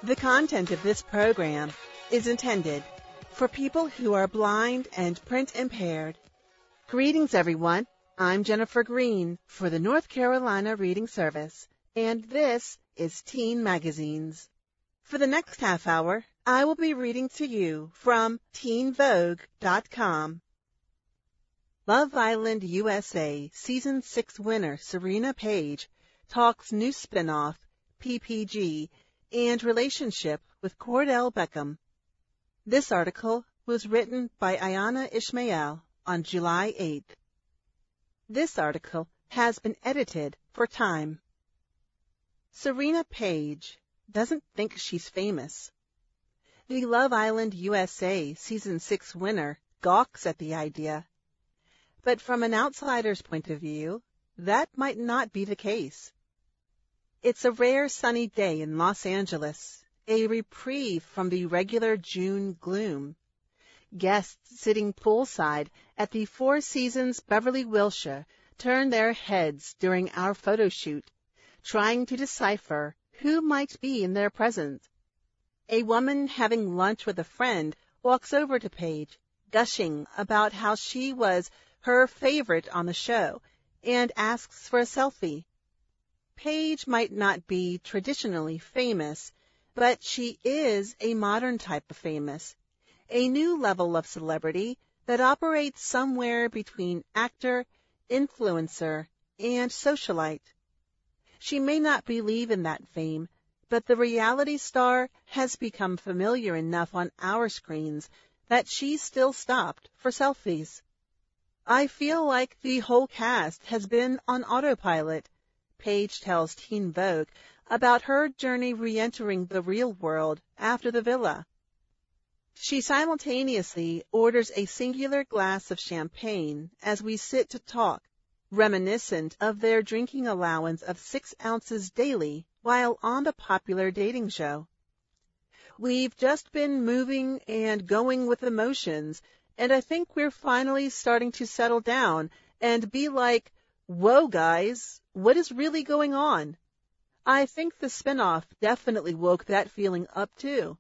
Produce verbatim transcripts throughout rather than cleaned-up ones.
The content of this program is intended for people who are blind and print impaired. Greetings, everyone. I'm Jennifer Green for the North Carolina Reading Service, and this is Teen Magazines. For the next half hour, I will be reading to you from teen vogue dot com. Love Island U S A Season six winner Serena Page talks new spinoff, P P G, and relationship with Cordell Beckham. This article was written by Ayana Ishmael on July eighth. This article has been edited for Time. Serena Page doesn't think she's famous. The Love Island U S A Season six winner gawks at the idea. But from an outsider's point of view, that might not be the case. It's a rare sunny day in Los Angeles, a reprieve from the regular June gloom. Guests sitting poolside at the Four Seasons Beverly Wilshire turn their heads during our photo shoot, trying to decipher who might be in their presence. A woman having lunch with a friend walks over to Paige, gushing about how she was her favorite on the show, and asks for a selfie. Paige might not be traditionally famous, but she is a modern type of famous, a new level of celebrity that operates somewhere between actor, influencer, and socialite. She may not believe in that fame, but the reality star has become familiar enough on our screens that she's still stopped for selfies. I feel like the whole cast has been on autopilot, Paige tells Teen Vogue about her journey re-entering the real world after the villa. She simultaneously orders a singular glass of champagne as we sit to talk, reminiscent of their drinking allowance of six ounces daily while on the popular dating show. We've just been moving and going with emotions, and I think we're finally starting to settle down and be like, whoa, guys, what is really going on? I think the spinoff definitely woke that feeling up, too.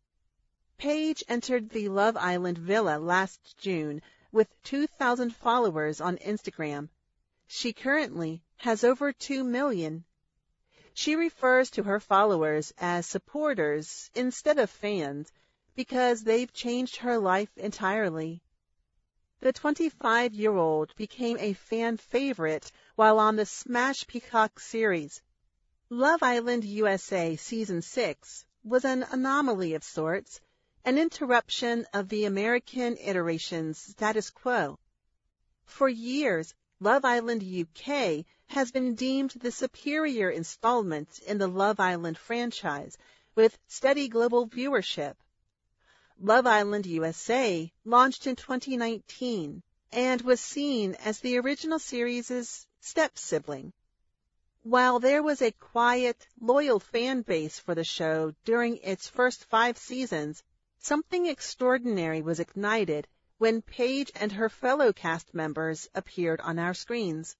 Paige entered the Love Island villa last June with two thousand followers on Instagram. She currently has over two million. She refers to her followers as supporters instead of fans because they've changed her life entirely. The twenty-five-year-old became a fan favorite while on the Smash Peacock series. Love Island U S A Season six was an anomaly of sorts, an interruption of the American iteration's status quo. For years, Love Island U K has been deemed the superior installment in the Love Island franchise, with steady global viewership. Love Island U S A launched in twenty nineteen and was seen as the original series' step-sibling. While there was a quiet, loyal fan base for the show during its first five seasons, something extraordinary was ignited when Paige and her fellow cast members appeared on our screens.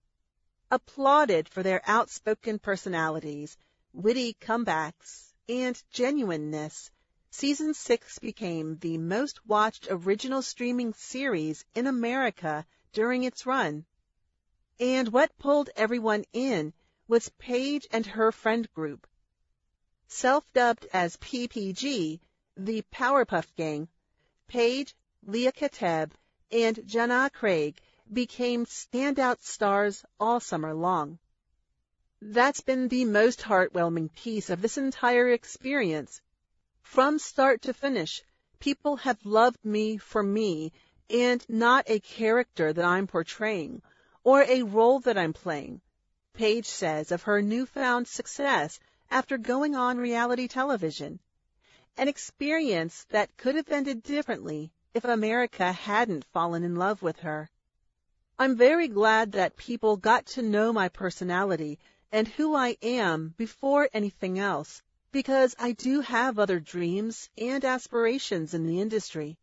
Applauded for their outspoken personalities, witty comebacks, and genuineness, Season six became the most-watched original streaming series in America during its run. And what pulled everyone in was Paige and her friend group. Self-dubbed as P P G, the Powerpuff Gang, Paige, Leah Kateb, and Jenna Craig became standout stars all summer long. That's been the most heartwarming piece of this entire experience. From start to finish, people have loved me for me and not a character that I'm portraying or a role that I'm playing, Paige says of her newfound success after going on reality television, an experience that could have ended differently if America hadn't fallen in love with her. I'm very glad that people got to know my personality and who I am before anything else, because I do have other dreams and aspirations in the industry.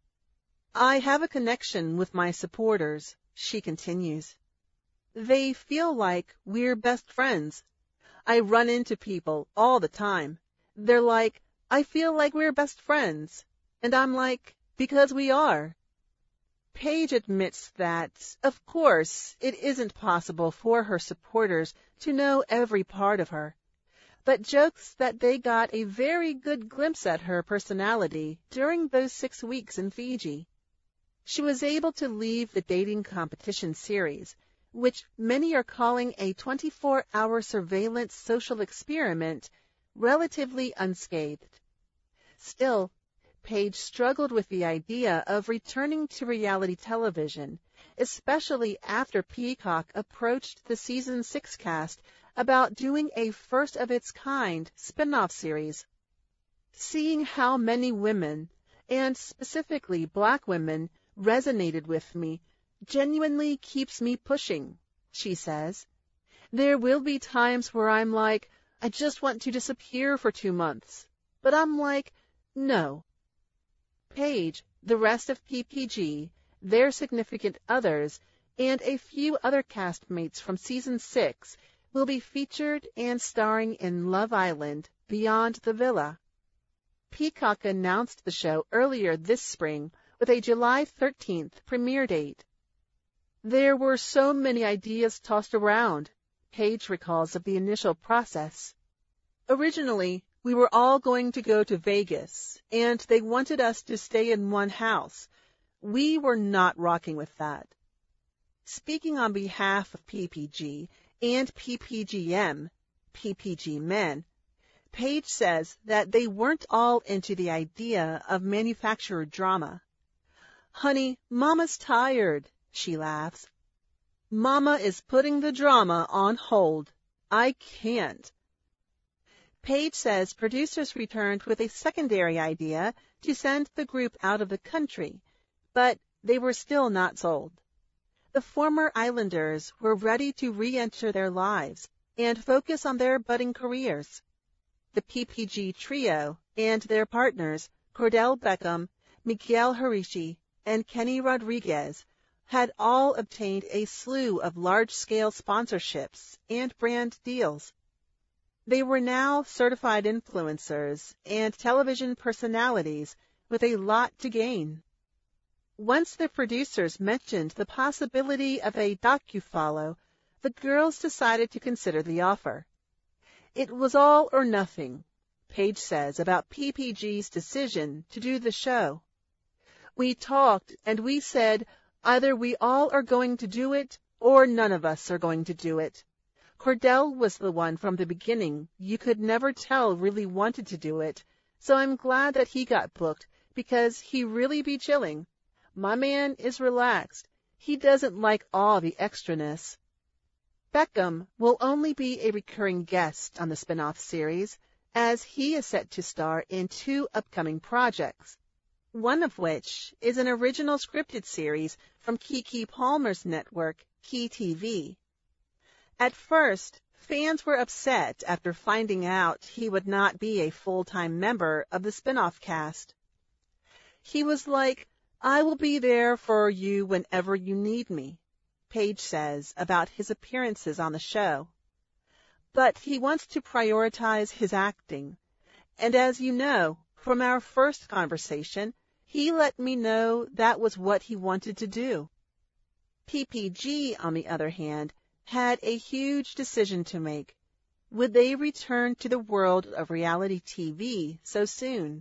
I have a connection with my supporters, she continues. They feel like we're best friends. I run into people all the time. They're like, I feel like we're best friends. And I'm like, because we are. Paige admits that, of course, it isn't possible for her supporters to know every part of her, but jokes that they got a very good glimpse at her personality during those six weeks in Fiji. She was able to leave the dating competition series, which many are calling a twenty-four hour surveillance social experiment, relatively unscathed. Still, Paige struggled with the idea of returning to reality television, especially after Peacock approached the season six cast about doing a first-of-its-kind spin-off series. Seeing how many women, and specifically black women, resonated with me genuinely keeps me pushing, she says. There will be times where I'm like, I just want to disappear for two months. But I'm like, no. Paige, the rest of P P G, their significant others, and a few other castmates from season six will be featured and starring in Love Island Beyond the Villa. Peacock announced the show earlier this spring with a July thirteenth premiere date. There were so many ideas tossed around, Paige recalls of the initial process. Originally, we were all going to go to Vegas, and they wanted us to stay in one house. We were not rocking with that. Speaking on behalf of P P G and P P G M, P P G Men, Paige says that they weren't all into the idea of manufactured drama. Honey, Mama's tired, she laughs. Mama is putting the drama on hold. I can't. Paige says producers returned with a secondary idea to send the group out of the country, but they were still not sold. The former Islanders were ready to re-enter their lives and focus on their budding careers. The P P G trio and their partners, Cordell Beckham, Miguel Harishi, and Kenny Rodriguez, had all obtained a slew of large-scale sponsorships and brand deals. They were now certified influencers and television personalities with a lot to gain. Once the producers mentioned the possibility of a docu-follow, the girls decided to consider the offer. It was all or nothing, Paige says about P P G's decision to do the show. We talked and we said either we all are going to do it or none of us are going to do it. Cordell was the one from the beginning you could never tell really wanted to do it, so I'm glad that he got booked because he really be chilling. My man is relaxed. He doesn't like all the extraness. Beckham will only be a recurring guest on the spin-off series, as he is set to star in two upcoming projects, one of which is an original scripted series from Keke Palmer's network, Key T V. At first, fans were upset after finding out he would not be a full-time member of the spin-off cast. He was like, I will be there for you whenever you need me, Paige says about his appearances on the show. But he wants to prioritize his acting, and as you know from our first conversation, he let me know that was what he wanted to do. P P G, on the other hand, had a huge decision to make. Would they return to the world of reality T V so soon?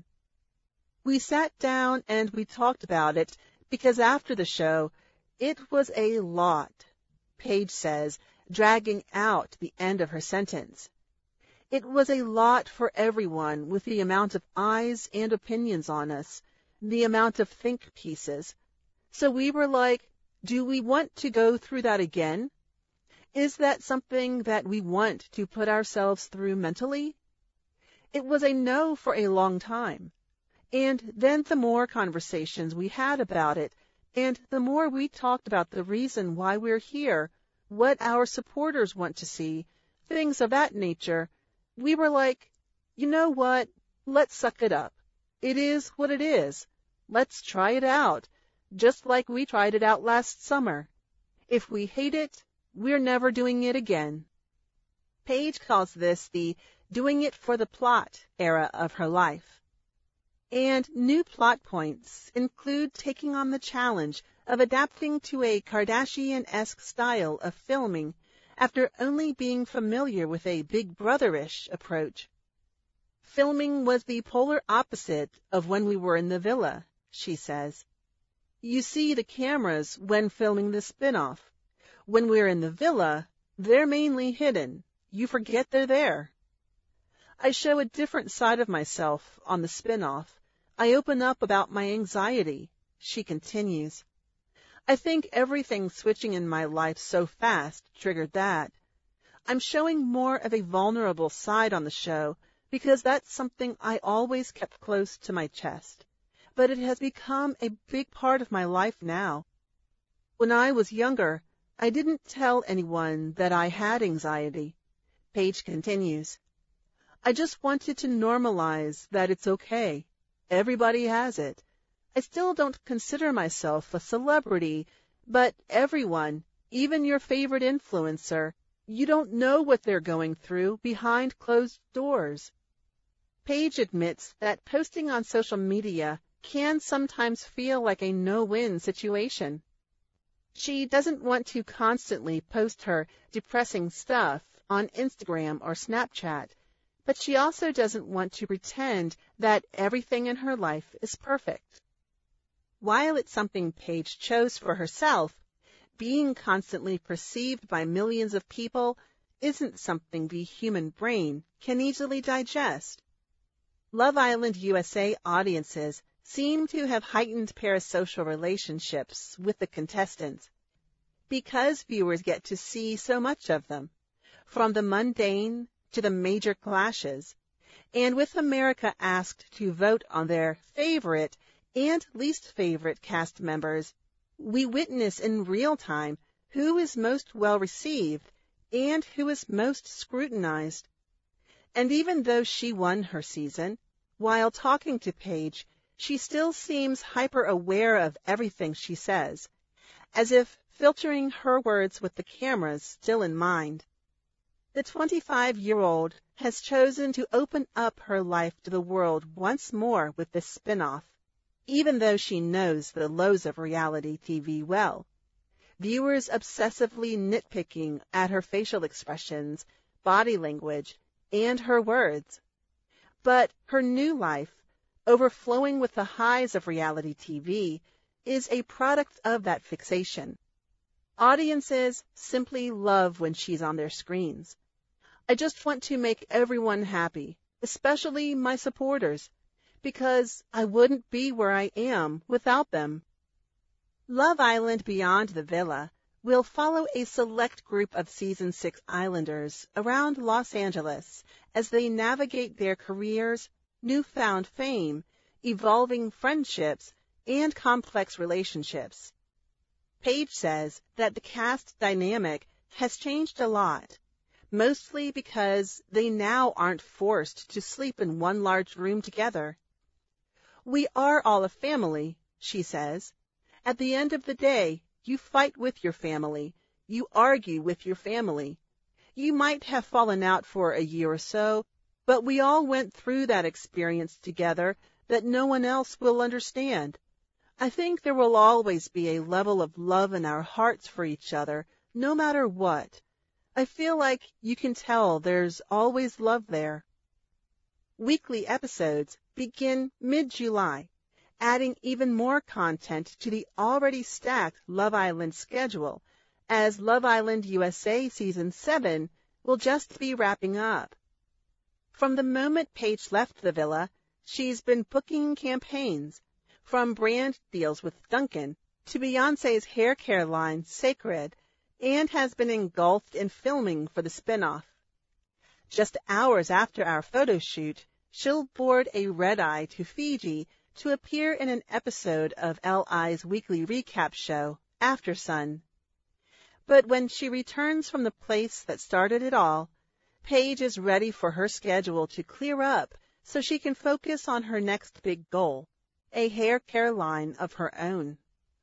We sat down and we talked about it because after the show, it was a lot, Paige says, dragging out the end of her sentence. It was a lot for everyone with the amount of eyes and opinions on us, the amount of think pieces. So we were like, do we want to go through that again? Is that something that we want to put ourselves through mentally? It was a no for a long time. And then the more conversations we had about it, and the more we talked about the reason why we're here, what our supporters want to see, things of that nature, we were like, you know what, let's suck it up. It is what it is. Let's try it out, just like we tried it out last summer. If we hate it, we're never doing it again. Paige calls this the doing it for the plot era of her life. And new plot points include taking on the challenge of adapting to a Kardashian-esque style of filming after only being familiar with a Big Brother-ish approach. Filming was the polar opposite of when we were in the villa, she says. You see the cameras when filming the spin-off. When we're in the villa, they're mainly hidden. You forget they're there. I show a different side of myself on the spin-off. I open up about my anxiety, she continues. I think everything switching in my life so fast triggered that. I'm showing more of a vulnerable side on the show because that's something I always kept close to my chest. But it has become a big part of my life now. When I was younger, I didn't tell anyone that I had anxiety. Paige continues. I just wanted to normalize that it's okay. Everybody has it. I still don't consider myself a celebrity, but everyone, even your favorite influencer, you don't know what they're going through behind closed doors. Paige admits that posting on social media can sometimes feel like a no-win situation. She doesn't want to constantly post her depressing stuff on Instagram or Snapchat, but she also doesn't want to pretend that everything in her life is perfect. While it's something Paige chose for herself, being constantly perceived by millions of people isn't something the human brain can easily digest. Love Island U S A audiences seem to have heightened parasocial relationships with the contestants because viewers get to see so much of them, from the mundane to the major clashes, and with America asked to vote on their favorite and least favorite cast members, we witness in real time who is most well received and who is most scrutinized. And even though she won her season, while talking to Paige, she still seems hyper-aware of everything she says, as if filtering her words with the cameras still in mind. The twenty-five-year-old has chosen to open up her life to the world once more with this spin-off, even though she knows the lows of reality T V well. Viewers obsessively nitpicking at her facial expressions, body language, and her words. But her new life, overflowing with the highs of reality T V, is a product of that fixation. Audiences simply love when she's on their screens. I just want to make everyone happy, especially my supporters, because I wouldn't be where I am without them. Love Island Beyond the Villa will follow a select group of Season six Islanders around Los Angeles as they navigate their careers, newfound fame, evolving friendships, and complex relationships. Paige says that the cast dynamic has changed a lot, mostly because they now aren't forced to sleep in one large room together. We are all a family, she says. At the end of the day, you fight with your family. You argue with your family. You might have fallen out for a year or so, but we all went through that experience together that no one else will understand. I think there will always be a level of love in our hearts for each other, no matter what. I feel like you can tell there's always love there. Weekly episodes begin mid-July, adding even more content to the already stacked Love Island schedule, as Love Island U S A Season seven will just be wrapping up. From the moment Paige left the villa, she's been booking campaigns, from brand deals with Dunkin' to Beyoncé's hair care line, Sacred, and has been engulfed in filming for the spinoff. Just hours after our photo shoot, she'll board a red-eye to Fiji to appear in an episode of L I's weekly recap show, After Sun. But when she returns from the place that started it all, Paige is ready for her schedule to clear up so she can focus on her next big goal, a hair care line of her own.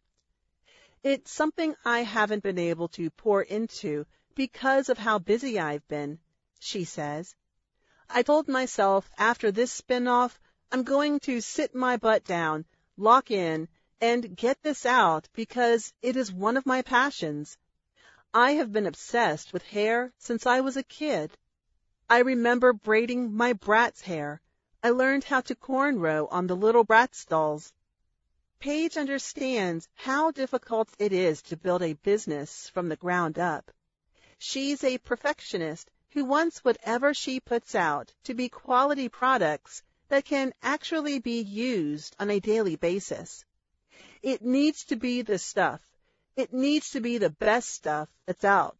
It's something I haven't been able to pour into because of how busy I've been, she says. I told myself after this spin-off, I'm going to sit my butt down, lock in, and get this out because it is one of my passions. I have been obsessed with hair since I was a kid. I remember braiding my Bratz hair. I learned how to cornrow on the little Bratz dolls. Paige understands how difficult it is to build a business from the ground up. She's a perfectionist who wants whatever she puts out to be quality products that can actually be used on a daily basis. It needs to be the stuff. It needs to be the best stuff that's out.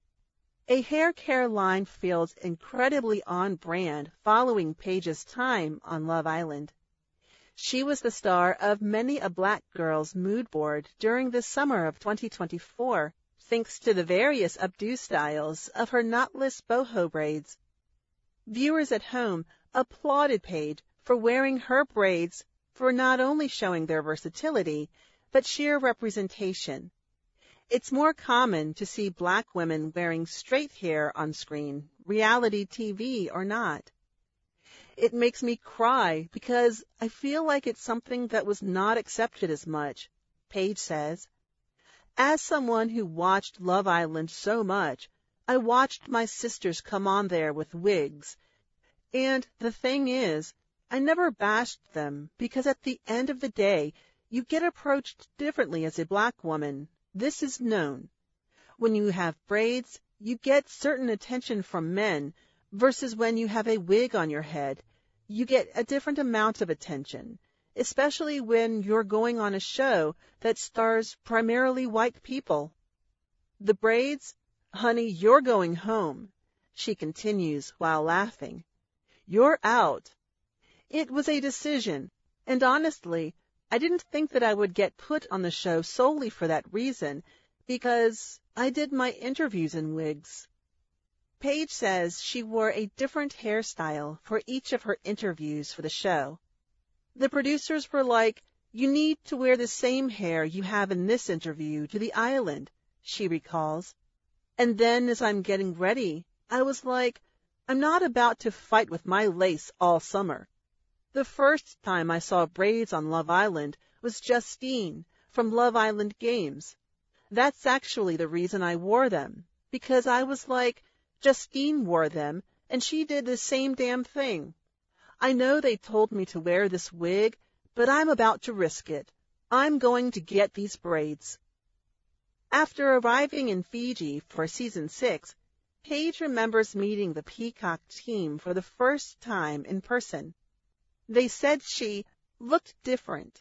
A hair care line feels incredibly on brand following Paige's time on Love Island. She was the star of many a black girl's mood board during the summer of twenty twenty-four, thanks to the various updo styles of her knotless boho braids. Viewers at home applauded Paige for wearing her braids for not only showing their versatility, but sheer representation. It's more common to see black women wearing straight hair on screen, reality T V or not. It makes me cry because I feel like it's something that was not accepted as much, Paige says. As someone who watched Love Island so much, I watched my sisters come on there with wigs. And the thing is, I never bashed them because at the end of the day, you get approached differently as a black woman. This is known. When you have braids, you get certain attention from men, versus when you have a wig on your head, you get a different amount of attention, especially when you're going on a show that stars primarily white people. The braids? Honey, you're going home, she continues while laughing. You're out. It was a decision, and honestly, I didn't think that I would get put on the show solely for that reason, because I did my interviews in wigs. Paige says she wore a different hairstyle for each of her interviews for the show. The producers were like, "You need to wear the same hair you have in this interview to the island," she recalls. And then as I'm getting ready, I was like, I'm not about to fight with my lace all summer. The first time I saw braids on Love Island was Justine from Love Island Games. That's actually the reason I wore them, because I was like, Justine wore them, and she did the same damn thing. I know they told me to wear this wig, but I'm about to risk it. I'm going to get these braids. After arriving in Fiji for season six, Paige remembers meeting the Peacock team for the first time in person. They said she looked different.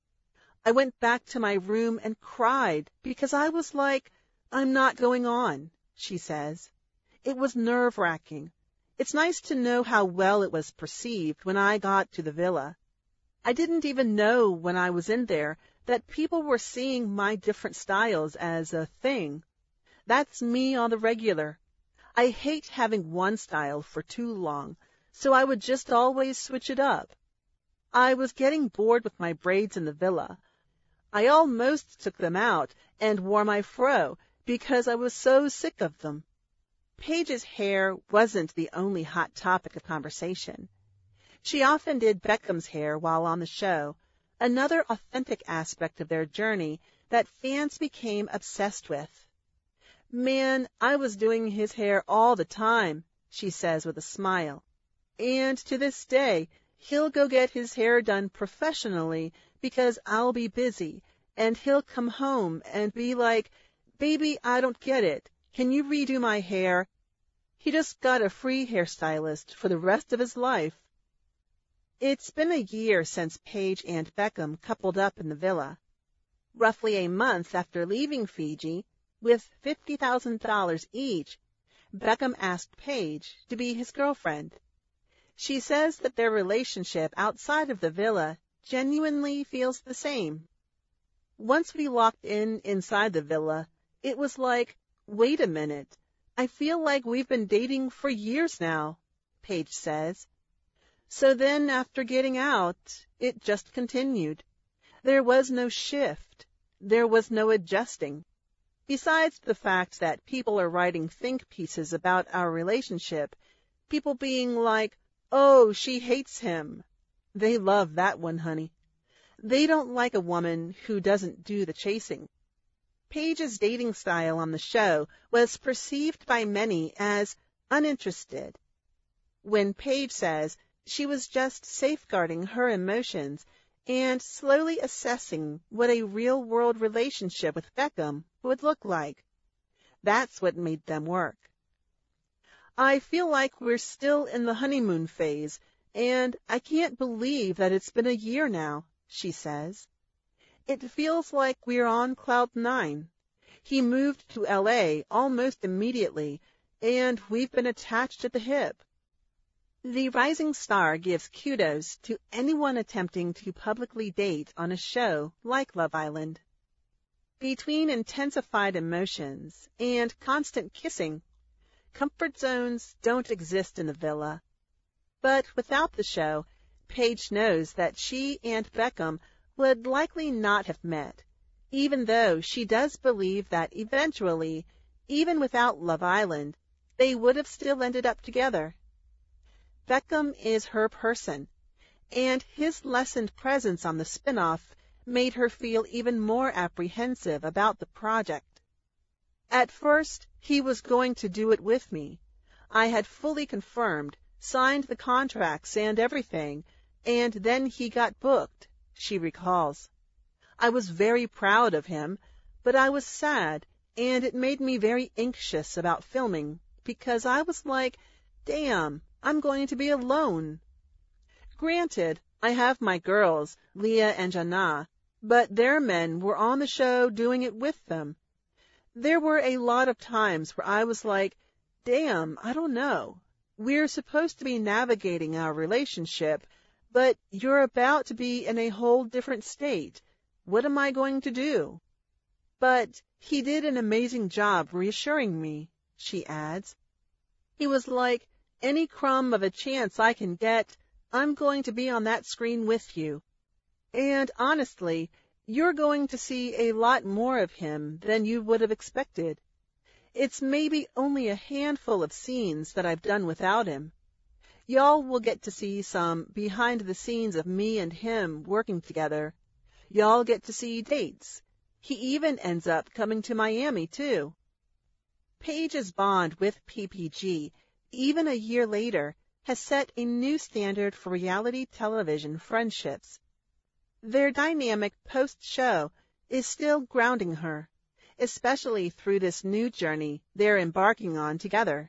I went back to my room and cried because I was like, I'm not going on, she says. It was nerve-wracking. It's nice to know how well it was perceived when I got to the villa. I didn't even know when I was in there that people were seeing my different styles as a thing. That's me on the regular. I hate having one style for too long, so I would just always switch it up. I was getting bored with my braids in the villa. I almost took them out and wore my fro because I was so sick of them. Paige's hair wasn't the only hot topic of conversation. She often did Beckham's hair while on the show, another authentic aspect of their journey that fans became obsessed with. Man, I was doing his hair all the time, she says with a smile. And to this day, he'll go get his hair done professionally because I'll be busy, and he'll come home and be like, baby, I don't get it. Can you redo my hair? He just got a free hairstylist for the rest of his life. It's been a year since Paige and Beckham coupled up in the villa. Roughly a month after leaving Fiji, with fifty thousand dollars each, Beckham asked Paige to be his girlfriend. She says that their relationship outside of the villa genuinely feels the same. Once we locked in inside the villa, it was like, wait a minute, I feel like we've been dating for years now, Paige says. So then after getting out, it just continued. There was no shift. There was no adjusting. Besides the fact that people are writing think pieces about our relationship, People being like, "Oh, she hates him." They love that one, honey. They don't like a woman who doesn't do the chasing. Paige's dating style on the show was perceived by many as uninterested. When Paige says she was just safeguarding her emotions and slowly assessing what a real-world relationship with Beckham would look like. That's what made them work. I feel like we're still in the honeymoon phase, and I can't believe that it's been a year now, she says. It feels like we're on cloud nine. He moved to L A almost immediately, and we've been attached at the hip. The rising star gives kudos to anyone attempting to publicly date on a show like Love Island. Between intensified emotions and constant kissing, comfort zones don't exist in the villa. But without the show, Paige knows that she and Beckham would likely not have met, even though she does believe that eventually, even without Love Island, they would have still ended up together. Beckham is her person, and his lessened presence on the spin-off made her feel even more apprehensive about the project. At first, he was going to do it with me. I had fully confirmed, signed the contracts and everything, and then he got booked, she recalls. I was very proud of him, but I was sad, and it made me very anxious about filming, because I was like, damn, I'm going to be alone. Granted, I have my girls, Leah and Jana, but their men were on the show doing it with them. There were a lot of times where I was like, damn, I don't know. We're supposed to be navigating our relationship, but you're about to be in a whole different state. What am I going to do? But he did an amazing job reassuring me, she adds. He was like, any crumb of a chance I can get, I'm going to be on that screen with you. And honestly, you're going to see a lot more of him than you would have expected. It's maybe only a handful of scenes that I've done without him. Y'all will get to see some behind the scenes of me and him working together. Y'all get to see dates. He even ends up coming to Miami, too. Paige's bond with P P G, even a year later, has set a new standard for reality television friendships. Their dynamic post-show is still grounding her, especially through this new journey they're embarking on together.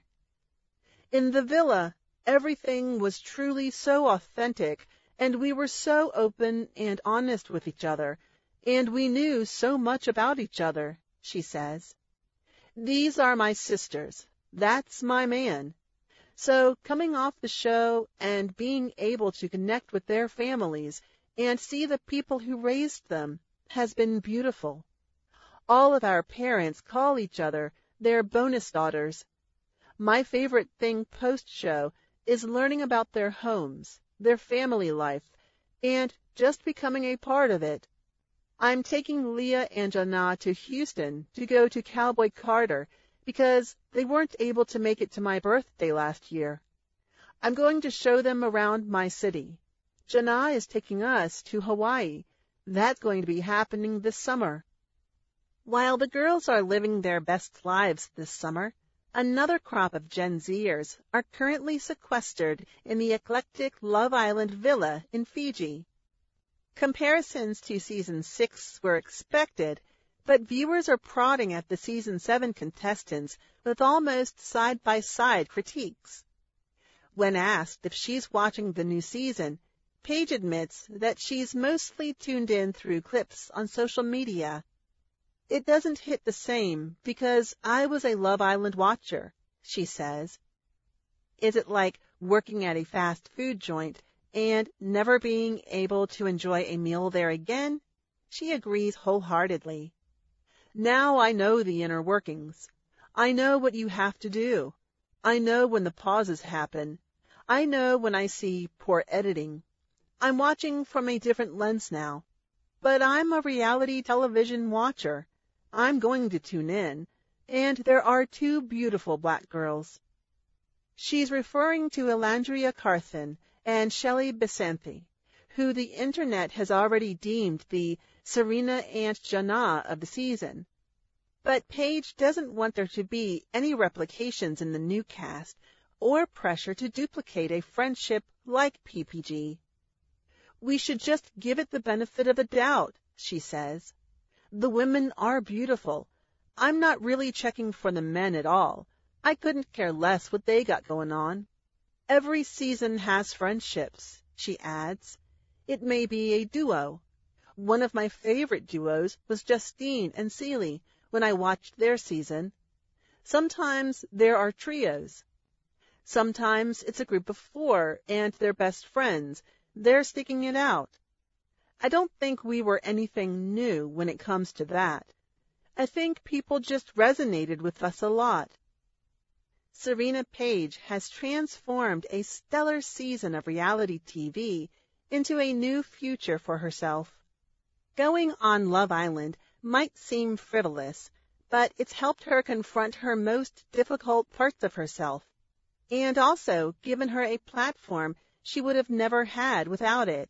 In the villa, everything was truly so authentic, and we were so open and honest with each other, and we knew so much about each other, she says. These are my sisters. That's my man. So coming off the show and being able to connect with their families and see the people who raised them has been beautiful. All of our parents call each other their bonus daughters. My favorite thing post-show is learning about their homes, their family life, and just becoming a part of it. I'm taking Leah and Jana to Houston to go to Cowboy Carter because they weren't able to make it to my birthday last year. I'm going to show them around my city. Jana is taking us to Hawaii. That's going to be happening this summer. While the girls are living their best lives this summer, another crop of Gen Zers are currently sequestered in the eclectic Love Island villa in Fiji. Comparisons to Season six were expected, but viewers are prodding at the Season seven contestants with almost side-by-side critiques. When asked if she's watching the new season, Paige admits that she's mostly tuned in through clips on social media. It doesn't hit the same because I was a Love Island watcher, she says. Is it like working at a fast food joint and never being able to enjoy a meal there again? She agrees wholeheartedly. Now I know the inner workings. I know what you have to do. I know when the pauses happen. I know when I see poor editing. I'm watching from a different lens now. But I'm a reality television watcher. I'm going to tune in. And there are two beautiful black girls. She's referring to Elandria Carthen and Shelley Bisanthe, who the Internet has already deemed the Serena Aunt Jana of the season. But Paige doesn't want there to be any replications in the new cast or pressure to duplicate a friendship like P P G. We should just give it the benefit of the doubt, she says. The women are beautiful. I'm not really checking for the men at all. I couldn't care less what they got going on. Every season has friendships, she adds. It may be a duo. One of my favorite duos was Justine and Celie when I watched their season. Sometimes there are trios. Sometimes it's a group of four and they're best friends. They're sticking it out. I don't think we were anything new when it comes to that. I think people just resonated with us a lot. Serena Page has transformed a stellar season of reality T V into a new future for herself. Going on Love Island might seem frivolous, but it's helped her confront her most difficult parts of herself, and also given her a platform she would have never had without it.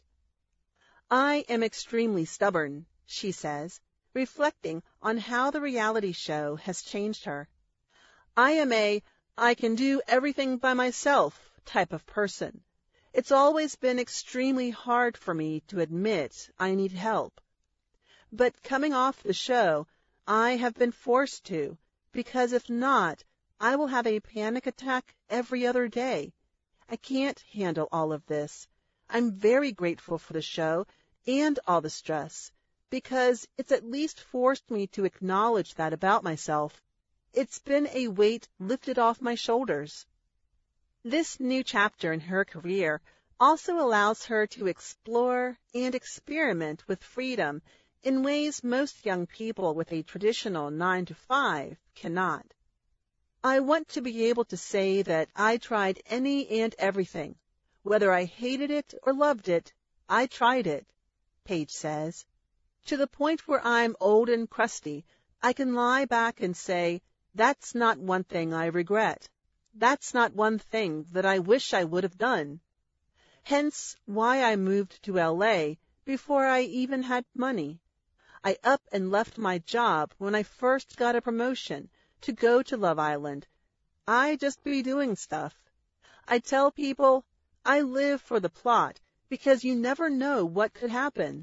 I am extremely stubborn, she says, reflecting on how the reality show has changed her. I am a I can do everything by myself type of person. It's always been extremely hard for me to admit I need help. But coming off the show, I have been forced to, because if not, I will have a panic attack every other day. I can't handle all of this. I'm very grateful for the show and all the stress, because it's at least forced me to acknowledge that about myself. It's been a weight lifted off my shoulders. This new chapter in her career also allows her to explore and experiment with freedom in ways most young people with a traditional nine to five cannot. I want to be able to say that I tried any and everything. Whether I hated it or loved it, I tried it, Paige says. To the point where I'm old and crusty, I can lie back and say, that's not one thing I regret. That's not one thing that I wish I would have done. Hence why I moved to L A before I even had money. I up and left my job when I first got a promotion to go to Love Island. I just be doing stuff. I tell people I live for the plot because you never know what could happen.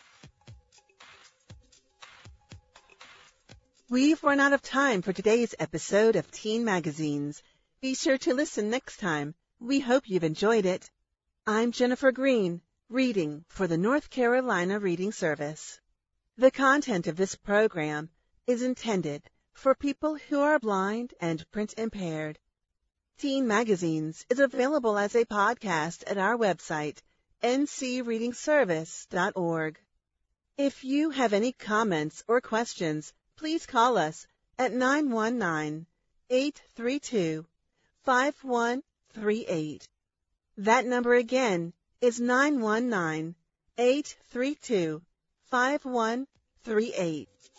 We've run out of time for today's episode of Teen Magazines. Be sure to listen next time. We hope you've enjoyed it. I'm Jennifer Green, reading for the North Carolina Reading Service. The content of this program is intended for people who are blind and print impaired. Teen Magazines is available as a podcast at our website, n c reading service dot org. If you have any comments or questions, please call us at nine one nine, eight three two, five one three eight. That number again is nine one nine, eight three two, five one three eight.